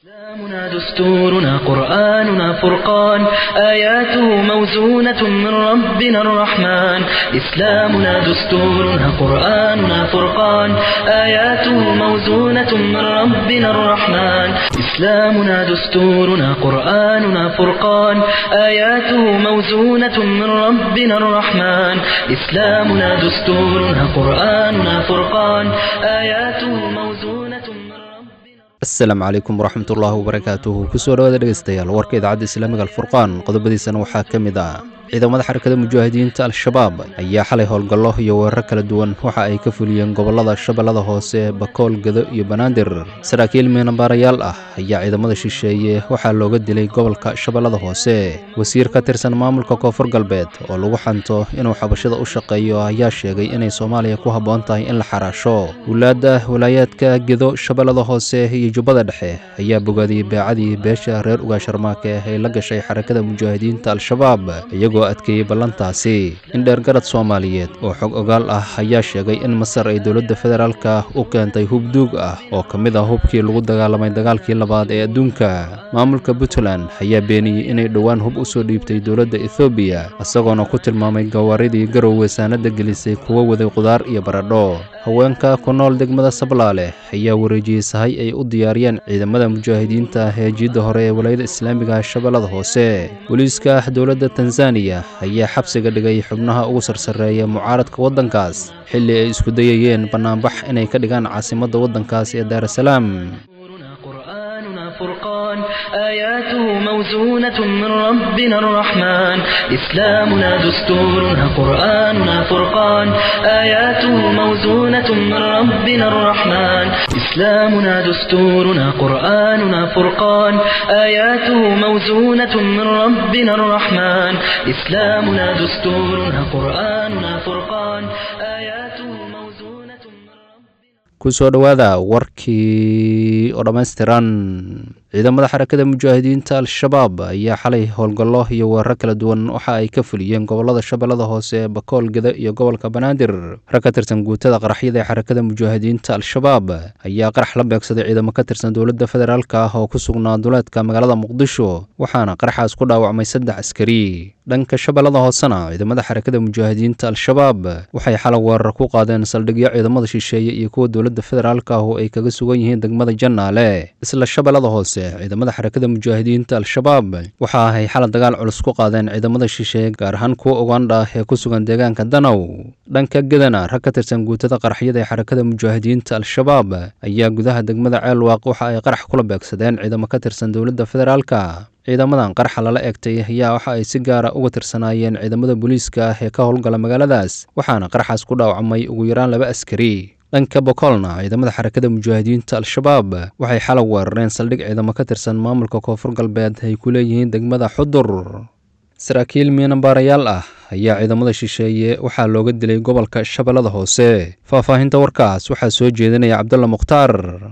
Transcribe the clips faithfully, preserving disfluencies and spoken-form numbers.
إسلامنا دستورنا قرآننا فرقان آياته موزونة من ربنا الرحمن إسلامنا دستورنا قرآننا فرقان آياته موزونة من ربنا الرحمن إسلامنا دستورنا قرآننا فرقان آياته موزونة من ربنا الرحمن إسلامنا دستورنا قرآننا فرقان آياته موزونة من asalaamu calaykum waraxmatullaahi wabarakaatuhu kusoo dhawaada dhegeystayaal warka idaacadda islaamiga alfurqaan qodobadiisana waxaa ka mid ah ciidamada xarakada mujaahidiinta al-shabaab ayaa xalay howlgallo iyo weerar kala duwan waxa ay ka fuliyeen gobollada shabeellada hoose bakool gado iyo banaadir saraakiil miinabaarayaal ah ayaa ciidamada shisheeye waxaa looga dilay gobolka shabeellada hoose wasiir ka tirsan maamulka koonfur galbeed oo lagu xanto inuu xabashada u shaqeeyo ayaa sheegay inay soomaaliya ku habboon tahay in la xaraasho wulaadda walaayaadka gedo shabeellada hoose iyo jubbada dhexe ayaa bogaadiyey beecadii beesha reer ugaasharmaake ee la gashay xarakada mujaahidiinta al-shabaab iyagoo adkeeyey ballantaasi in dheergarad soomaaliyeed oo xog ogaal ah ayaa sheegay in masar ay dowladda federaalka u keentay hub duug ah oo ka mid ah hubkii lagu dagaalamay dagaalkii labaad ee adduunka maamulka puntland ayaa beeniyey inay dhowaan hub u soo dhiibtay dowladda ethoobiya isagoona ku tilmaamay gawaaridii garow weesaanada gelisay kuwa waday qudaar iyo baradho haweenka ku nool degmada sablaale ayaa wareejiyey sahay ay u diyaariyeen ciidamada mujaahidiinta ee jiidda hore ee walaayada islaamiga shabeellada hoose booliiska dowladda tanzaniya ayaa xabsiga dhigay xubnaha ugu sarsareeya mucaaradka waddankaas xilli ay isku dayayeen bannaanbax inay ka dhigaan caasimadda waddankaas ee daarasalaam فرقان آياته موزونة من ربنا الرحمن إسلامنا دستورنا قرآننا فرقان آياته موزونة من ربنا الرحمن إسلامنا دستورنا قرآننا فرقان آياته موزونة من ربنا الرحمن إسلامنا دستورنا قرآننا فرقان آياته موزونة من ربنا kusoo dhawaada warkii oo dhammaystiran ciidamada xarakada mujaahidiinta al-shabaab ayaa xalay howlgallo iyo weerar kala duwan waxa ay ka fuliyeen gobollada shabeellada hoose bakool gada iyo gobolka banaadir rag ka tirsan guutada qaraxyada ee xarakada mujaahidiinta al-shabaab ayaa qarax la beegsaday ciidamo ka tirsan dowladda federaalka ah oo ku sugnaa duleedka magaalada muqdisho waxaana qaraxaas ku dhaawacmay saddex askari dhanka shabeellada hoosena ciidamada xarakada mujaahidiinta al-shabaab waxay xalay weerar ku qaadeen saldhigyo ciidamada shisheeye iyo kuwa dowladda federaalka ah oo ay kaga sugan yihiin degmada jannaale isla shabeellada hoose ciidamada xarakada mujaahidiinta al-shabaab waxa ay xalay dagaal culus ku qaadeen ciidamada shisheeye gaar ahaan kuwa ugandha ee ku sugan deegaanka danow dhanka gedana rag ka tirsan guutada qaraxyada ee xarakada mujaahidiinta al-shabaab ayaa gudaha degmada ceelwaaq waxa ay qarax kula beegsadeen ciidamo ka tirsan dowladda federaalka ciidamadan qaraxa lala egtay ayaa waxa ay si gaara uga tirsanaayeen ciidamada booliiska ah ee ka howlgala magaaladaas waxaana qaraxaas ku dhaawacmay ugu yaraan laba askari dhanka bokolna ciidamada xarakada mujaahidiinta al-shabaab waxay xalay weerareen saldhig ciidamo ka tirsan maamulka koonfur galbeed ay ku leeyihiin degmada xudur saraakiil miinabaarayaal ah ayaa ciidamada shisheeye waxaa looga dilay gobolka shabeellada hoose faahfaahinta warkaas waxaa soo jeedinaya cabdulla mukhtaar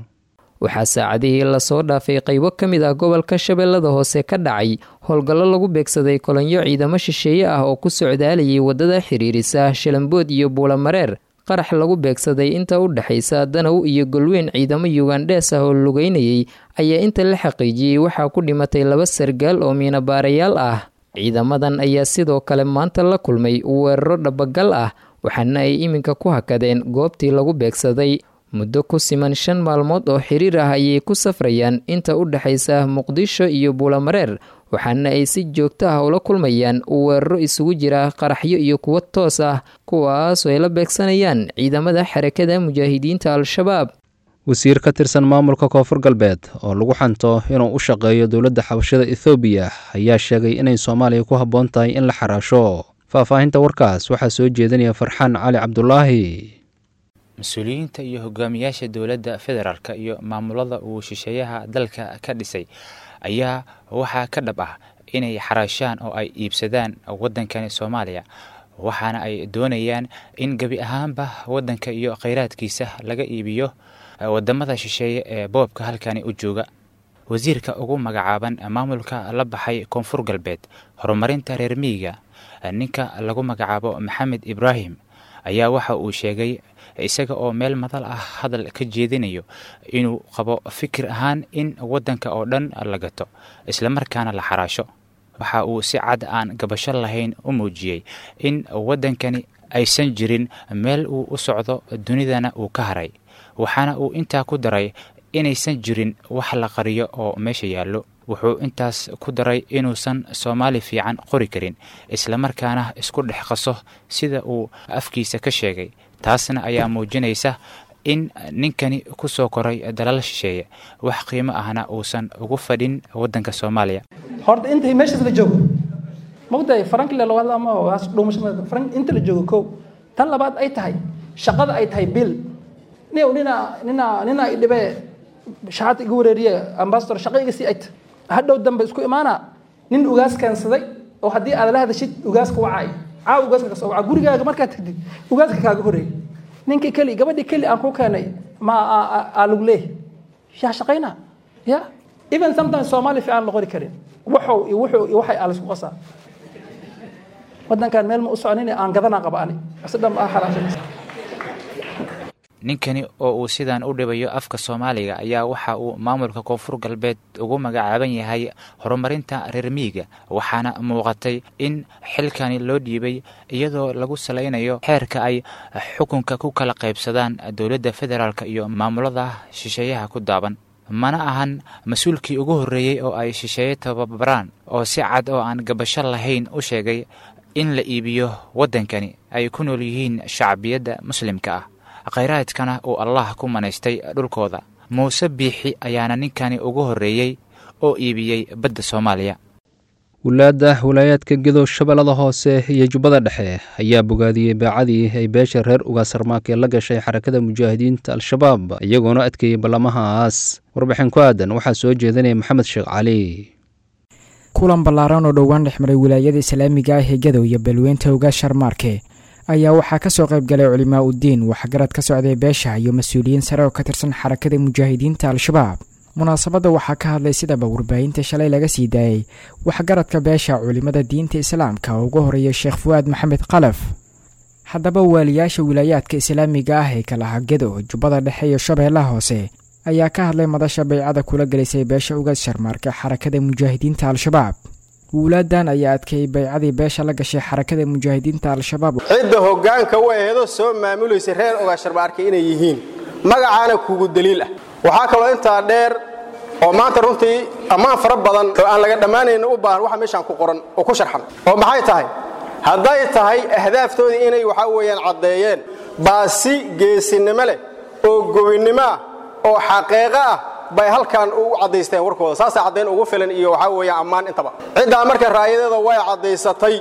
waxaa saacadihii lasoo dhaafay qaybo ka mid ah gobolka shabeellada hoose ka dhacay howlgallo lagu beegsaday kolonyo ciidamo shisheeye ah oo ku socdaalayay waddada xiriirisa shalambood iyo buulamareer qarax lagu beegsaday inta u dhexaysa danow iyo golweyn ciidamo yugandhees ah oo lugeynayay ayaa inta la xaqiijiyey waxaa ku dhimatay laba sargaal oo miinabaarayaal ah ciidamadan ayaa sidoo kale maanta la kulmay weeraro dhabagal ah waxaana ay iminka ku hakadeen goobtii lagu beegsaday muddo ku siman shan maalmood oo xiriir ah ayay ku safrayaan inta u dhexaysa muqdisho iyo buulamareer waxaana ay si joogto ah ula kulmayaan weeraro isugu jira qaraxyo iyo kuwo toos ah kuwaasoo ay la beegsanayaan ciidamada xarakada mujaahidiinta al-shabaab wasiir ka tirsan maamulka koonfur galbeed oo lagu xanto inuu u shaqeeyo dowladda xabashada ethoobiya ayaa sheegay inay soomaaliya ku habboon tahay in la xaraasho faahfaahinta warkaas waxaa soo jeedinaya farxaan cali cabdulaahi mas-uuliyiinta iyo hogaamiyaasha dowladda federaalka iyo maamulada uu shisheeyaha dalka ka dhisay ayaa waxaa ka dhab ah inay xaraashaan oo ay iibsadaan waddankani soomaaliya waxaana ay doonayaan in gebi ahaanba waddanka iyo kheyraadkiisa laga iibiyo wadamada shisheeye ee boobka halkani u jooga wasiirka ugu magacaaban maamulka la baxay koonfur galbeed horumarinta reer miyiga ninka lagu magacaabo maxamed ibraahim ayaa waxa uu sheegay isaga oo meel madal ah hadal ka jeedinayo inuu qabo fikir ahaan in waddanka oo dhan la gato islamarkaana la xaraasho. waxa uu si cad aan gabasho lahayn u muujiyey in waddankani aysan jirin meel uu u socdo dunidana uu ka haray, waxaana uu intaa ku daray inaysan jirin wax la qariyo oo meesha yaallo. wuxuu intaas ku daray inuusan Soomaali fiican qori karin islamarkaana isku dhex qaso sida uu afkiisa ka sheegay. taasna ayaa muujinaysa in ninkani ku soo koray dalal shisheeye wax qiimo ahna uusan ugu fadhin waddanka Soomaaliya. horta inta meesha la joogo mugday Franklin la wada ama waas dhuumasho Frank inta la joogo ko tan labaad ay tahay shaqada ay tahay bil nina nina nina idhibe shahaad igu wareeriye ambassador shaqayga si ay hadhow dambe isku imaana nin ugaas kansaday oo hadii aad la hadashid ugaaska wacay caaw ugaaska ka soo waca gurigaaga marka tagtid ugaaska kaaga horeey ninka kali gabadhi kali aan ku keenay ma aalugle ya shaqayna ya even sometimes Somali fi aan la qori karin wuxuu wuxuu waxay aal isku qasaa wadankan meel ma u soconin aan gadana qabaani asadam ah xaraashay. ninkani oo uu sidaan u dhibayo afka Soomaaliga ayaa waxa uu maamulka Koonfur Galbeed ugu magacaaban yahay horumarinta reer miyiga, waxaana muuqatay in xilkani loo dhiibay iyadoo lagu saleynayo xeerka ay xukunka ku kala qaybsadaan dawladda federaalka iyo maamulada shisheeyaha ku daaban. mana ahan mas'uulkii ugu horeeyay oo ay shisheeye tababaraan oo si cad oo aan gabasho lahayn u sheegay in la iibiyo waddankani ay ku nool yihiin shacbiyadda muslimka ah, khayraadkana uu Allah ku manaystay dhulkooda. Muuse Biixi ayaana ninkani ugu horeeyay oo iibiyey badda Soomaaliya. wulaadda wilaayadka Gedo Shabeellada Hoose iyo Jubbada Dhexe ayaa bogaadiyey baacadii ay beesha reer Ugaasarmaake la gashay xarakada mujaahidiinta Al-Shabaab iyagoona adkeeyay ballamahaas. warbixin ku aadan waxaa soo jeedinaya Maxamed Sheekh Cali. kulan ballaaran oo dhowaan dhexmaray wilaayada Islaamiga ah ee Gedo iyo Balweynta Ugaasarmaake ayaa waxaa ka soo qayb galay culimaa u diin waxgarad ka socday beesha iyo mas'uuliyiin sare oo ka tirsan xarakada mujaahidiinta Al-Shabaab. munaasabada waxaa ka hadlay sidaba warbaahinta shalay laga sii daayay waxgaradka beesha culimada diinta islaamka oo ugu horeeyay Sheekh Fuad Maxamed Qalaf. haddaba waaliyaasha wilaayadka islaamiga ah ee kala Gedo, Jubbada Dhexe iyo Shabeellaha Hoose ayaa ka hadlay madasha baycada kula galisay beesha Ugaasarmaake xarakada mujaahidiinta Al-Shabaab. wulaadan ayaa adkeeyay baycadii beesha la gashay xarakada mujaahidiinta Al-Shabaab. cidda hoggaanka u eedo soo maamulaysa reer Ugaasarmaake inay yihiin magacaana kugu daliil ah. waxaa kaloo intaa dheer oo maanta runtii ammaan fara badan oo aan laga dhamaanayn u baahan waxa meeshan ku qoran oo ku sharxan oo maxay tahay hadday tahay ahdaaftoodii inay waxa weeyaan cadeeyeen baasi geesinimo leh oo gobinimo oo xaqiiqo ah bay halkan u cadeysteen warkooda saas cadeen ugu filan iyo waxa weeyaan ammaan intaba cidda marka raayadeeda way cadeysatay.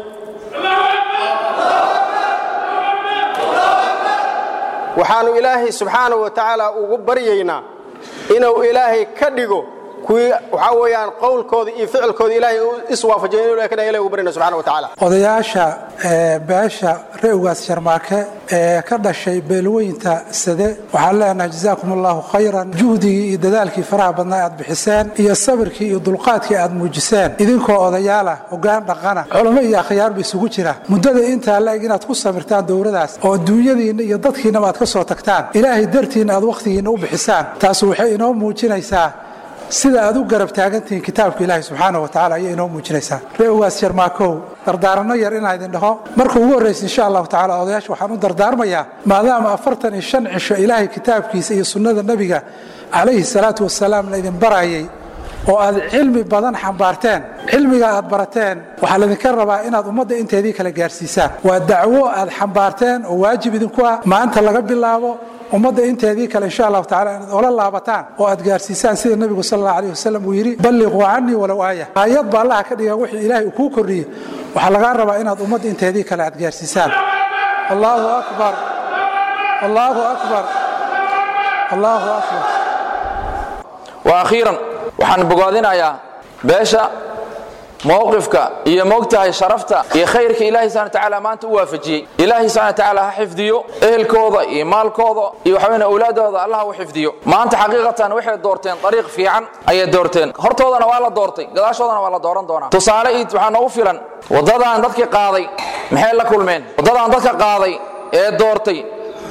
waxaanu ilaahay subxaanahu wa ta'ala ugu baryaynaa inuu ilaahay ka dhigo kuwii waxa weeyaan qowlkooda iyo ficilkooda ilaahay iswaafajiyo inuu ilaahay ka dhigo ilaahay ugu baryaynaa subxaanahu wa ta'ala. odayaasha beesha reer Ugaasarmaake ee ka dhashay beelweynta sade waxaan leenahay jazaakumullahu khayran juhdigii iyo dadaalkii faraha badnaa aad bixiseen iyo sabirkii iyo dulqaadkii aad muujiseen idinkoo odayaala hoggaan dhaqana culimo iyo akhyaar bay isugu jira muddada intaa la eg inaad ku samirtaan dowladaas oo duunyadiina iyo dadkiina aad ka soo tagtaan ilaahay dartiina aad waqtigiina u bixisaan taas waxay inoo muujinaysaa sida aad u garab taagantiin kitaabka Ilaahay subhanahu wa ta'ala ayay inoo muujinaysaa. reer Ugaasarmaake dardaarano yar in aydin dhaho markuu ugu horeeyay insha Allah ta'ala odayaasha waxaan u dardaarmayaa maadaama afartan iyo shan cisho Ilaahay kitaabkiisa iyo sunnada nabiga alayhi salaatu wassalaam la idin barayay oo aad cilmi badan xambaarteen cilmiga aad barateen waxa la idinka rabaa inaad ummadda inteedii kala gaarsiisaan waa dacwo aad xambaarteen oo waajib idinku ah maanta laga bilaabo ummadda inteedii kale insha Allah ta'ala inaad ola laabataan oo aad gaarsiisaan sida nabigu sallallahu alayhi wasallam uu yiri ballighu anni walaw aaya ayad baa Allah ka dhiga wixii Ilaahay ku kordhiyay waxa laga rabaa inaad ummadda inteedii kale aad gaarsiisaan. Allahu akbar Allahu akbar Allahu akbar. wa akhiran waxaan bogaadinayaa beesha موقفك iyo moogtahay sharafta iyo khayrka Ilaahay subhanahu wa ta'ala maanta u waafajiyay Ilaahay subhanahu wa ta'ala ha xifdiyo ehelkooda iyo maalkooda iyo waxayna awlaadooda Allah u xifdiyo maanta xaqiiqatan waxay doorteen dariiq fiican ay doorteen hortoodana waa la doortay gadaashoodana waa la dooran doonaa tusaale id waxaan ugu filan wadadaan dadkii qaaday maxay la kulmeen wadadaan dadka qaaday ee doortay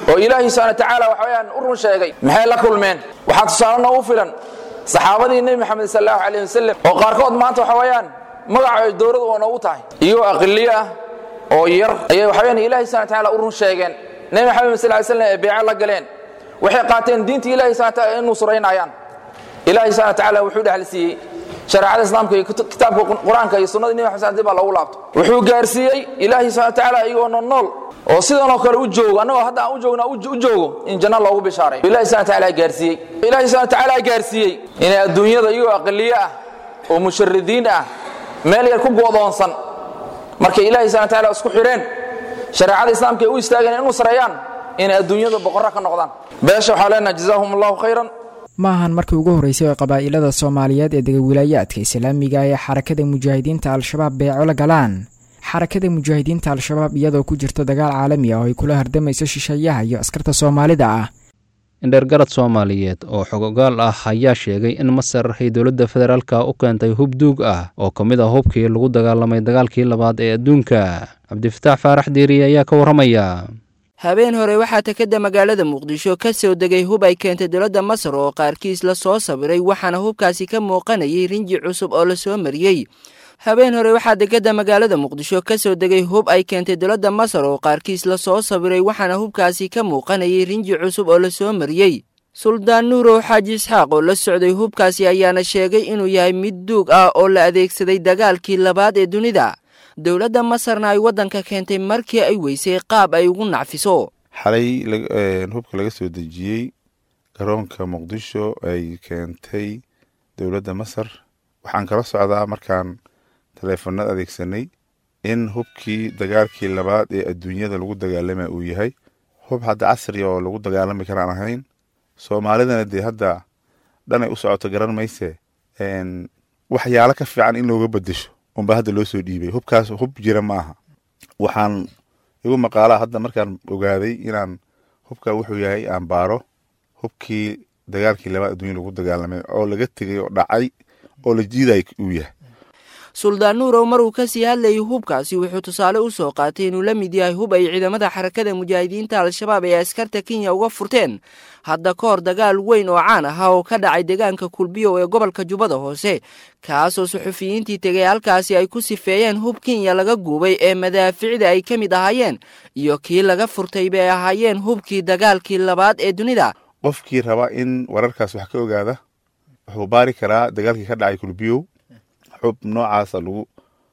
oo ilaahay subhanahu wa ta'ala waxa weeyaan u run sheegay maxay la kulmeen waxa tusaalana u filan saxaabadii nabi maxamed sallallahu alayhi wasallam oo qaarkood maanta waxa weeyaan magaca dowladda oo noogu tahay iyo aqliya oo yar ayay waxa weeyaan ilaahay subhanahu wa ta'ala u run sheegeen nabi maxamed sallallahu alayhi wasallam beeca la galeen waxay qaateen diinta ilaahay subhanahu wa ta'ala inuu suraynayaan ilaahay subhanahu wa ta'ala wuxuu dhaxalsiiyay shariicada islaamka iyo kitaabka quraanka iyo sunnada nabi maxamed sallallahu alayhi wasallam lagu laabto wuxuu gaarsiiyay ilaahay subhanahu wa ta'ala iyagoo nool oo sidoo kale u joogo anagoo hadda aan u joogna u joogo in janna loogu bishaaray ilaahay subhanahu wa ta'ala gaarsiiyay ilaahay subhanahu wa ta'ala gaarsiiyay in adduunyada iyo aqliya ah oo musharidiin ah meel yar ku go'doonsan marka ilaahay subhanahu wa ta'ala isku xireen shariicada islaamka u istaageen inuu sareeyaan in adduunyada boqorra ka noqdaan beesha waxa leenahay jazaahumullahu khayran maahan markii ugu horeysay ee qabaa'ilada Soomaaliyeed ee degan wilayaadka Islaamiga ee xarakada mujaahidiinta al-shabaab beeco la galaan xarakada mujaahidiinta al-shabaab iyadoo ku jirta dagaal caalami ah oo ay kula hardamayso shisheeyaha iyo askarta Soomaalida ah indhergarad Soomaaliyeed oo xogogaal ah ayaa sheegay in Masar ay dowladda federaalka u keentay hub duug ah oo kamid ah hubkii lagu dagaalamay dagaalkii labaad ee adduunka Cabdifataax Faarax Diiri ayaa ka waramaya habeen hore waxaa takada magaalada Muqdisho ka soo degay hub ay keentay dowladda Masar oo qaarkiis la soo sabiray waxaana hubkaasi ka muuqanayay rinji cusub oo la soo mariyay habeen hore waxaa degada magaalada Muqdisho ka soo degay hub ay keentay dowladda Masar oo qaarkiis la soo sabiray waxaana hubkaasi ka muuqanayay rinji cusub oo la soo mariyay Suldaan Nuuro Xaaji Isxaaq oo la socday hubkaasi ayaana sheegay inuu yahay mid duug ah oo la adeegsaday dagaalkii labaad ee dunida dowladda Masarna ay wadanka keentay markii ay weysay qaab ay ugu nacfiso xalay hubka laga soo dejiyay garoonka Muqdisho ay keentay dowladda Masar waxaan kala socdaa markaan telefoonada adeegsanay in hubkii dagaalkii labaad ee adduunyada lagu dagaalamay uu yahay hub hadda casri oo lagu dagaalami karaan ahayn Soomaalidana de hadda dhanay u socoto garan mayse een waxyaalo ka fiican in looga bedesho umba hadda loo soo dhiibay hubkaas hub jira ma aha waxaan igu maqaala hadda markaan ogaaday inaan hubka wuxuu yahay aan baaro hubkii dagaalkii labaad adduunyada lagu dagaalamay oo laga tagay oo dhacay oo la jiiday uu yahay Suldaan Nuuro maruu ka sii hadlayay hubkaasi wuxuu tusaale u soo qaatay inuu la mid yahay hub ay ciidamada xarakada mujaahidiinta al-shabaab ee askarta Kenya uga furteen hadda ka hor dagaal weyn oo caan ah oo ka dhacay deegaanka Kulbiyo ee gobolka Jubbada Hoose kaasoo suxufiyiintii tagay halkaasi ay ku sifeeyeen hub Kenya laga guubay ee madaaficda ay ka mid ahaayeen iyo kii laga furtay bay ahaayeen hubkii dagaalkii labaad ee dunida qofkii raba in wararkaas wax ka ogaada wuxuu baari karaa dagaalkii ka dhacay Kulbiyo hub noocaas lagu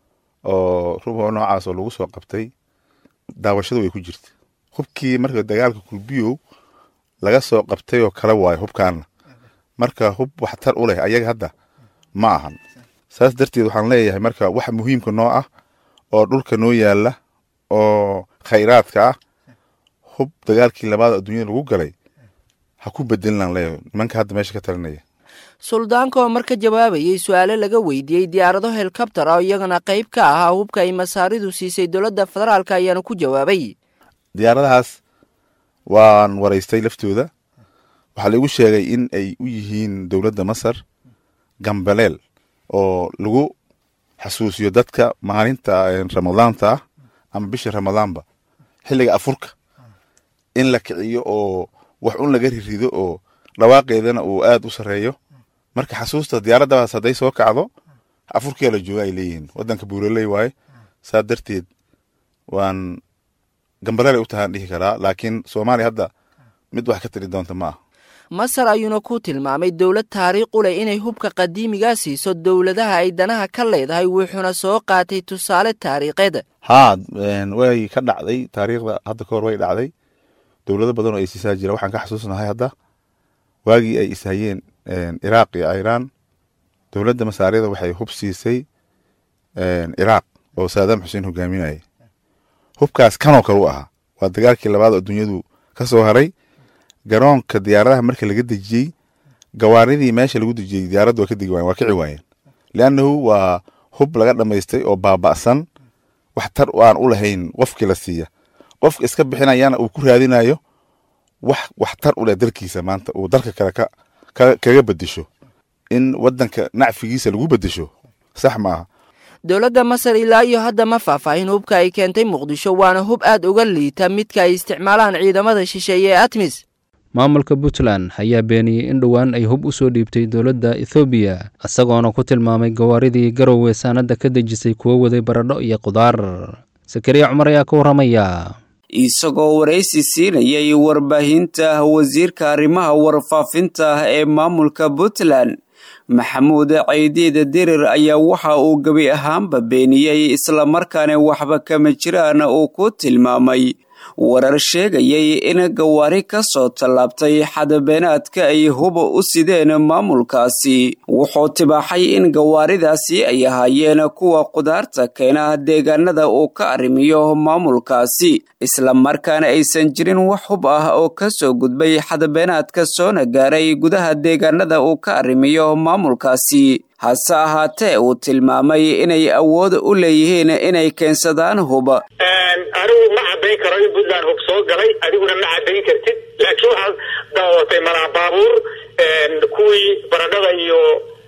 oo rubo noocaas lagu soo qabtay daawashadu way ku jirtay hubkii marka dagaalka Kulbiyo laga soo qabtay oo kala waay hubkaan marka hub waxtar u leh ayaga hadda ma ahan saas darteed waxaan leeyahay marka wax muhiimka noo ah oo dhulka noo yaala oo khayraadka ah hub dagaalkii labaad adduunyada lagu galay ha ku bedelan leeyahay nimanka hadda meesha ka talinaya Suldaanka marka jawaabayay su'aalo laga weydiiyay diyaarado helicopter oo iyagana qayb ka ah hubka ay Masaaridu siisay dowladda federaalka ayaana ku jawaabay diyaaradahaas waan wareystay laftooda waxa lagu sheegay in ay u yihiin dowladda Masar gambaleel oo lagu xasuusiyo dadka maalinta Ramadaanta ama bisha Ramadaanba xilliga afurka in la kiciyo oo wax un laga rido oo dhawaaqeedana uu aad u sareeyo marka xasuusta diyaaradaas haday soo kacdo afurkii la jooga ay leeyihiin wadanka buuraley waay saa darteed waan gambaleel u tahan dhihi karaa laakiin Soomaali hadda mid wax ka tiri doonta ma Masar ayuuna ku tilmaamay dawlad taariikh u leh inay hubka qadiimiga siiso dawladaha ay danaha ka leedahay wuxuuna soo qaatay tusaale taariikheed ha way ka dhacday taariikhda hadda ka hor way dhacday dawlado badan oo ay siisaa jira waxaan ka xasuusnahay hadda waagi ay isaayeen Iraq iyo Iran dawladda Masaarida waxay hub siisay Iraq oo Saddam Hussein hogaaminayay hubkaas kanoo kale u ahaa waa dagaalkii labaad oo dunyadu ka soo haray garoonka diyaaradaha marka laga dejiyay gawaaridii meesha lagu dejiyay diyaaraddu waa ka digi waayeen waa kici waayeen laanahu waa hub laga dhameystay oo baaba'san wax tar aan u lahayn qofkii la siiya qofka iska bixinayana uu ku raadinayo wax wax tar u leh dalkiisa maanta uu dalka kale ka kaga bedesho in wadanka nacfigiisa lagu bedesho sax ma dowladda masar ilaa iyo hadda ma faahfaahin hubka ay keentay muqdisho waana hub aad uga liita midka ay isticmaalaan ciidamada shisheeye ee atmis maamulka puntland ayaa beeniyey in dhowaan ay hub u soo dhiibtay dowladda ethoobiya isagoona ku tilmaamay gawaaridii garowe saanadda ka dejisay kuwo waday baradho iyo qudaar sakariya cumar ayaa ka warramaya isagoo waraysi siinayay warbaahinta wasiirka arrimaha warfaafinta ee maamulka puntland maxamuud caydiid dirir ayaa waxa uu gebi ahaanba beeniyey islamarkaana waxba kama jiraan uu ku tilmaamay warar sheegayay in gawaari ka soo tallaabtay xadabeenaadka ay huba u sideen maamulkaasi wuxuu tibaaxay in gawaaridaasi ay ahaayeen kuwa qudaarta keena deegaanada uu ka arrimiyo maamulkaasi islamarkaana aysan jirin wax hub ah oo ka soo gudbay xadabeenaadka soona gaaray gudaha deegaanada uu ka arrimiyo maamulkaasi hase ahaatee uu tilmaamay inay awood u leeyihiin inay keensadaan huba anigu ma caddayn karo in puntland hub soo galay adiguna ma caddayn kartid laakiin waxaad daawatay malaa baabuur kuwii baradhada iyo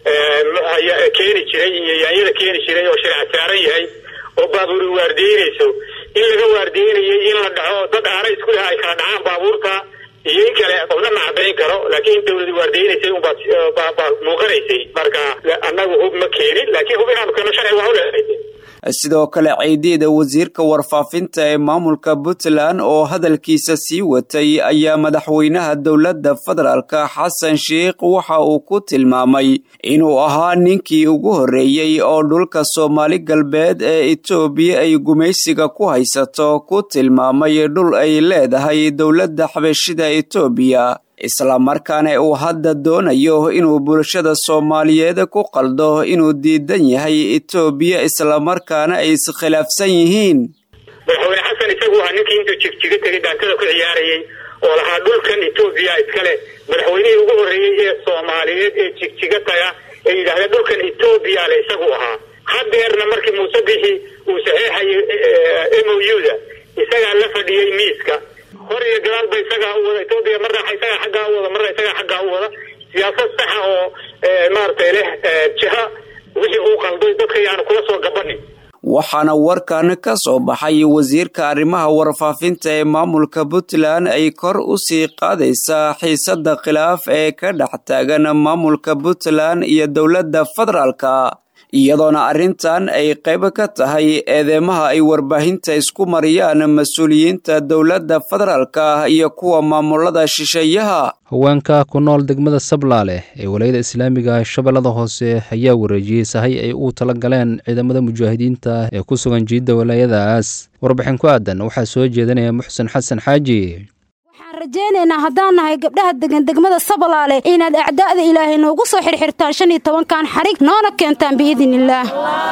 keeni jiray iyo yaanyada keeni jiray oo sharci saaran yahay oo baabuuri waardiyeynayso in laga waardiyeynayay in la dhaco dad aana isku leh ay kala dhacaan baabuurta iyo in kale qofna ma caddayn karo laakiin in dawladi waardiyeynaysay unbaa muuqanaysay marka annagu hub ma keenin laakiin hub inaanu keeno sharci waa u leedahay sidoo kale caydiida wasiirka warfaafinta ee maamulka puntland oo hadalkiisa sii watay ayaa madaxweynaha dowladda federaalka xasan sheikh waxa uu ku tilmaamay inuu ahaa ninkii ugu horreeyey oo dhulka soomaali galbeed ee etoobiya ay gumaysiga ku haysato ku tilmaamay dhul ay leedahay dowladda xabashida etoobiya islamarkaana uu hadda doonayo inuu bulshada soomaaliyeed ku qaldo inuu diidan yahay etoobiya islamarkaana ay iskhilaafsan yihiin madaxweyne xasan isagu waa ninkii intuu jigjiga tegay daantada ku ciyaarayey oo lahaa dhulkan etoobiya iskale madaxweynihii ugu horreeyey ee soomaaliyeed ee jigjiga taga ee yidhaahda dhulkan etoobiya le isagu ahaa hadeerna markii muuse bixi uu saxeexayay m o u-da isagaa la fadhiyey miiska hor iyo gadaal ba isagaa u wada etoobiya marna isagaa xaggaa u wada marna isagaa xaggaa u wada siyaasad saxa oo maaragtay leh jiha wixii uu qalday dadka yaanu kula soo gabanin waxaana warkan ka soo baxay wasiirka arrimaha warfaafinta ee maamulka puntland ay kor u sii qaadaysaa xiisadda khilaaf ee ka dhex taagan maamulka puntland iyo dowladda federaalka iyadoona arrintan ay qayb ka tahay eedeymaha ay warbaahinta isku mariyaan mas-uuliyiinta dowladda federaalka iyo kuwa maamulada shisheeyaha haweenka ku nool degmada sablaale ee walayada islaamiga shabeellada hoose ayaa wareejiyey sahay ay u tala galeen ciidamada mujaahidiinta ee ku sugan jiidda walaayadaas warbixin ku aadan waxaa soo jeedinaya muxsen xasan xaaji rajeynaynaa haddaan nahay gabdhaha degan degmada sablaale inaad acdaa'da ilaahay noogu soo xirxirtaan shan iyo tobankan xarig noona keentaan biidnillaah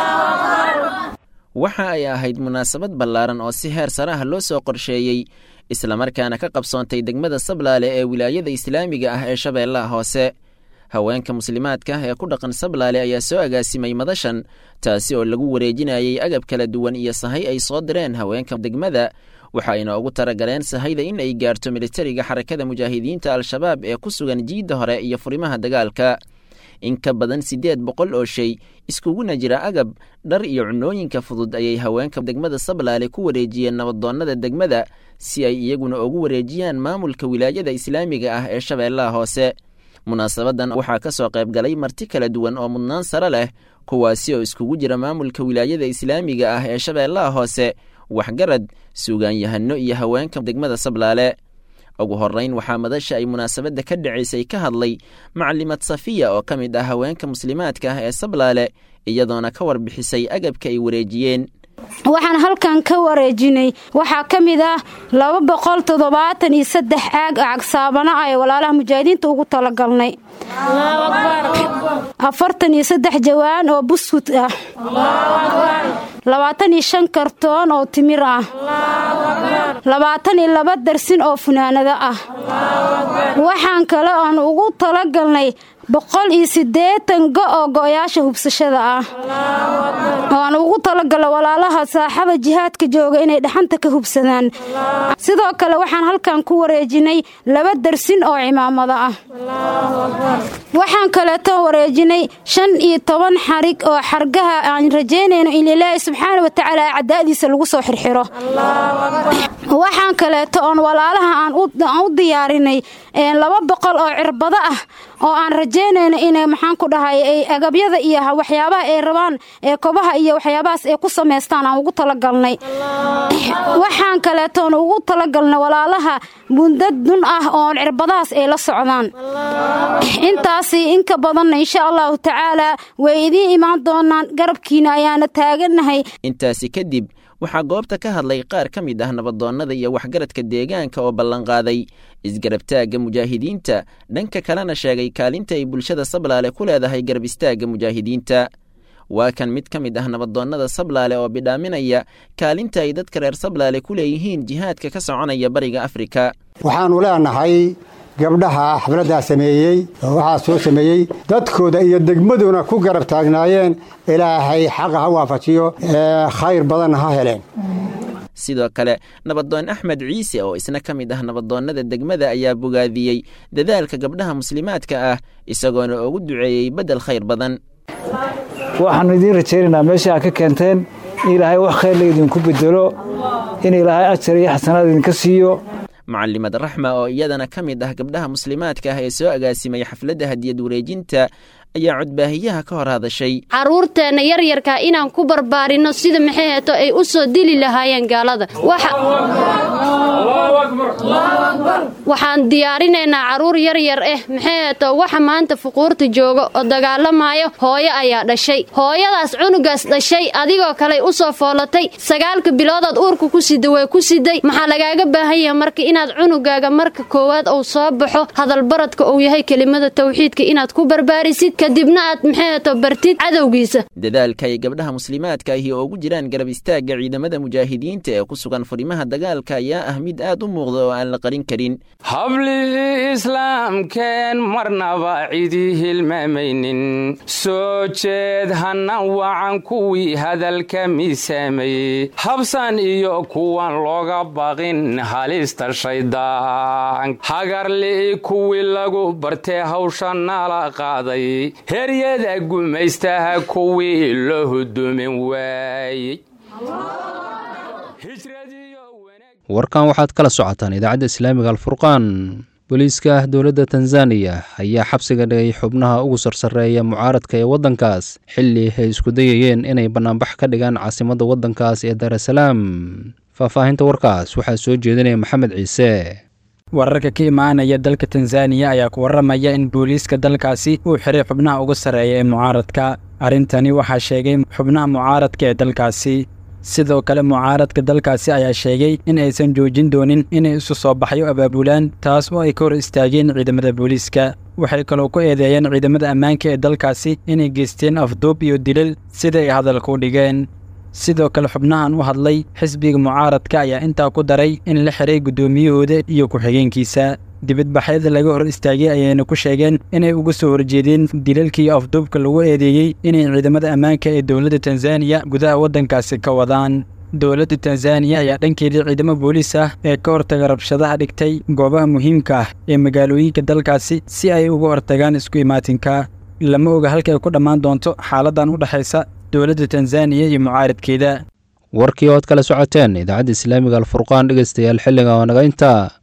waxa ay ahayd munaasabad ballaaran oo si heer saraha loo soo qorsheeyey islamarkaana ka qabsoontay degmada sablaale ee wilaayada islaamiga ah ee shabeellaha hoose haweenka muslimaadka ee ku dhaqan sablaale ayaa soo agaasimay madashan taasi oo lagu wareejinayay agab kala duwan iyo sahay ay soo direen haweenka degmada waxa ayna ugu taragaleen sahayda in ay gaarto militariga xarakada mujaahidiinta al-shabaab ee ku sugan jiidda hore iyo furimaha dagaalka in ka badan siddeed boqol oo shay iskuguna jira agab dhar iyo cunooyinka fudud ayay haweenka degmada sablaale ku wareejiyeen nabadoonnada degmada si ay iyaguna ugu wareejiyaan maamulka wilaayada islaamiga ah ee shabeellaha hoose munaasabadan waxaa ka soo qayb galay marti kala duwan oo mudnaan sare leh kuwaasi oo iskugu jira maamulka wilaayada islaamiga ah ee shabeellaha hoose waxgarad suugaanyahano iyo haweenka degmada sablaale ugu horrayn waxaa madasha ay munaasabadda ka dhacaysay ka hadlay maclimad safiya oo ka mid ah haweenka muslimaadka ah ee sablaale iyadoona ka warbixisay agabka ay wareejiyeen waxaan halkan ka wareejinay waxaa ka mid ah laba boqol toddobaatan iyo saddex caag acag saabana ah ee walaalaha mujaahidiinta ugu talagalnay afartan iyo saddex jawaan oo buskut ah labaatan iyo shan kartoon oo timir ah labaatan iyo laba darsin oo funaanado ah waxaan kale aan ugu talagalnay boqol iyo siddeetan go oo go'yaasha hubsashada ah waan ugu talagala walaalaha saaxada jihaadka jooga inay dhaxanta ka hubsadaan sidoo kale waxaan halkan ku wareejinay laba darsin oo cimaamada ah waxaan kaleeto wareejinay shan iyo toban xarig oo xargaha aan rajeynayno in ilaahay subxaanahu wa tacaala cadaadiisa lagu soo xirxiro waxaan kaleeto oon walaalaha aan u diyaarinay laba boqol oo cirbado ah oo aan rajeynayno inay maxaan ku dhahay ay agabyada iyo waxyaabaha ay rabaan ee kobaha iyo waxyaabahaas ay ku samaystaan aan ugu talagalnay waxaan kaleetoon ugu talagalnay walaalaha mundad dun ah oo cirbadahaas ay la socdaan intaasi inka badanna insha allahu tacaala way idiin imaan doonaan garabkiina ayaana taaganahay intaasi kadib waxaa goobta ka hadlay qaar ka mid ah nabadoonnada iyo waxgaradka deegaanka oo ballanqaaday isgarabtaagga mujaahidiinta dhanka kalena sheegay kaalinta ay bulshada sablaale ku leedahay garab istaagga mujaahidiinta waa kan mid ka mid ah nabadoonnada sablaale oo bidhaaminaya kaalinta ay dadka reer sablaale ku leeyihiin jihaadka ka soconaya bariga afrika waxaannu leenahay gabdhaha xafladdaa sameeyey oo waxaa soo sameeyey dadkooda iyo degmaduna ku garab taagnaayeen ilaahay xaqa ha waafajiyo khayr badanna ha heleen sidoo kale nabadoon axmed ciise oo isna ka mid ah nabadoonnada degmada ayaa bogaadiyey dadaalka gabdhaha muslimaadka ah isagoona ugu duceeyey beddel khayr badan waxaannu idiin rajaynaynaa meesha aad ka keenteen in ilaahay wax khayr la idinku bedelo in ilaahay ajar iyo xasanaad idinka siiyo mucalimad raxma oo iyadana ka mid ah gabdhaha muslimaadka ah ee soo agaasimay xafladda hadiyad wareejinta ayaa codbaahiyaha ka hor hadashay caruurteenna yaryarka inaan ku barbaarino sida maxay heeto ay u soo dili lahaayeen gaalada waxaan diyaarinaynaa caruur yaryar ah maxay heeto waxa maanta fuquurta jooga oo dagaalamayo hooyo ayaa dhashay hooyadaas cunugaas dhashay adigoo kale u soo foolatay sagaalka biloodaad uurka ku sida way ku siday maxaa lagaaga baahan yahay marka inaad cunugaaga marka koowaad uu soo baxo hadalbaradka uu yahay kelimada tawxiidka inaad ku barbaarisid kadibna aad maxay bartid cadowgiisa dadaalka ay gabdhaha muslimaadka ahi oo ugu jiraan garab istaagga ciidamada mujaahidiinta ee ku sugan furimaha dagaalka ayaa ah mid aad u muuqda oo aan la qarin karin hablihii islaamkeen marnaba cidii hilmaamaynin soo jeed hanan wacan kuwii hadalka miisaamayey habsan iyo kuwan looga baqin halista shaydaan hagarli'i kuwii lagu bartee hawsha nala qaaday heryada gumaystaha kuwii loo hudumin waayey warkan waxaad kala socotaan idaacadda islaamiga alfurqaan booliiska dowladda tanzaniya ayaa xabsiga dhigay xubnaha ugu sarsareeya mucaaradka ee waddankaas xilli ay isku dayayeen inay bannaanbax ka dhigaan caasimadda waddankaas ee daarasalaam faahfaahinta warkaas waxaa soo jeedinaya maxamed ciise wararka ka imaanaya dalka tanzaniya ayaa ku warramaya in booliiska dalkaasi uu xiray xubnaha ugu sarreeya ee mucaaradka arrintani waxaa sheegay xubnaha mucaaradka ee dalkaasi sidoo kale mucaaradka dalkaasi ayaa sheegay in aysan joojin doonin inay isu soo baxyo abaabulaan taas oo ay ka hor istaageen ciidamada booliiska waxay kaloo ku eedeeyeen ciidamada ammaanka ee dalkaasi inay geysteen afduub iyo dilal sida ay hadalka u dhigeen sidoo kale xubnahan u hadlay xisbiga mucaaradka ayaa intaa ku daray in la xiray guddoomiyahooda iyo ku-xigeenkiisa dibadbaxyada laga hor istaagay ayayna ku sheegeen inay uga soo horjeedeen dilalkii afduubka lagu eedeeyey inay ciidamada ammaanka ee dowladda tanzaniya gudaha waddankaasi ka wadaan dowladda tanzaniya ayaa dhankeedii ciidamo booliis ah ee ka hortaga rabshadaha dhigtay goobaha muhiimka ah ee magaalooyinka dalkaasi si ay uga hortagaan isku imaatinka lama oga halka ay ku dhammaan doonto xaaladan u dhexaysa dowladda tanzaniya iyo mucaaradkeeda warkii ood kala socoteen idaacadda islaamiga alfurqaan dhegaystayaal xilliga oo naga intaa